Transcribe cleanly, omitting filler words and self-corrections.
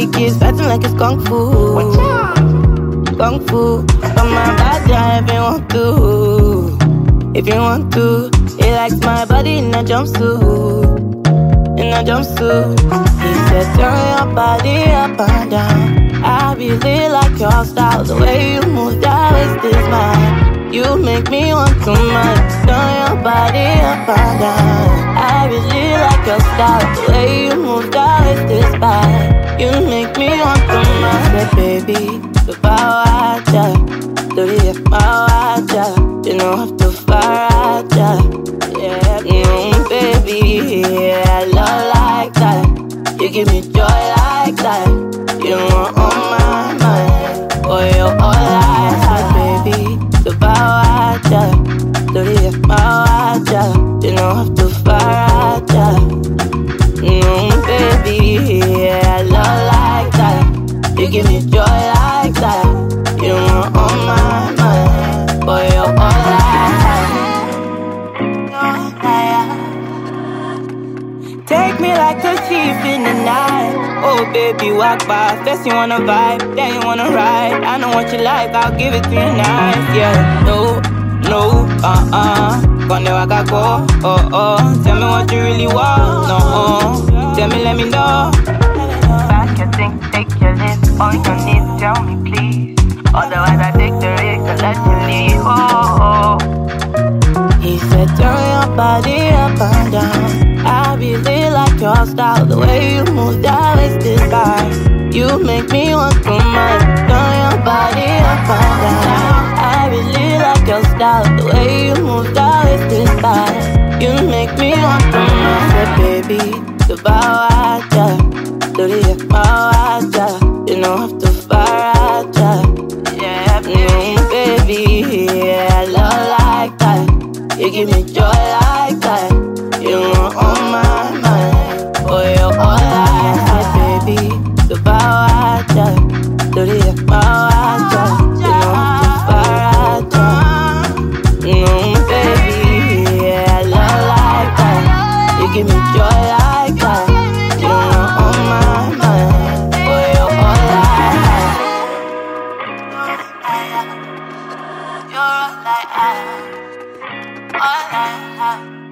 body keeps fighting like it's kung fu. Kung fu. But my body, if you want to. He likes my body in a jumpsuit. In a jumpsuit. He said, turn your body up and down. I really like your style. The way you move that waist is mine. You make me want to mind. Turn your body up and down. I really like your style. The way you move that waist is mine. You make me want to mind. Say, baby, the power, do you my you know have to fire, yeah, baby, yeah, I love like that. You give me joy like that. You are on my mind. Oh, you're all I have, baby. The power, do you my you know have to fire, baby, yeah, I love like that. You give me joy like that. You are on my mind. Boy, you're all I have. Take me like a thief in the night. Oh baby, walk by. First you wanna vibe, then you wanna ride. I know what you like, I'll give it to you nice. Yeah, no, Gonna waka go, tell me what you really want, no, tell me, let me know. Back your thing, take your list on your knees, tell me please. Otherwise I take the risk and let you leave, He said, turn your body up and down. I really like your style. The way you move that waist is fine. You make me want to mind. Turn your body up and down. I really like your style. The way you move that waist is fine. You make me want to mind. Say, baby, the power, do you power, you know have to fire, yeah, baby, yeah, I love like that. You give me joy like that. You are on my mind. Oh, you're all I have, baby. The power, do you power, you know have to fire, baby, yeah, I love like that. You give me joy like that. You are on my mind. Oh, you're all I have. You're all I have. All I have.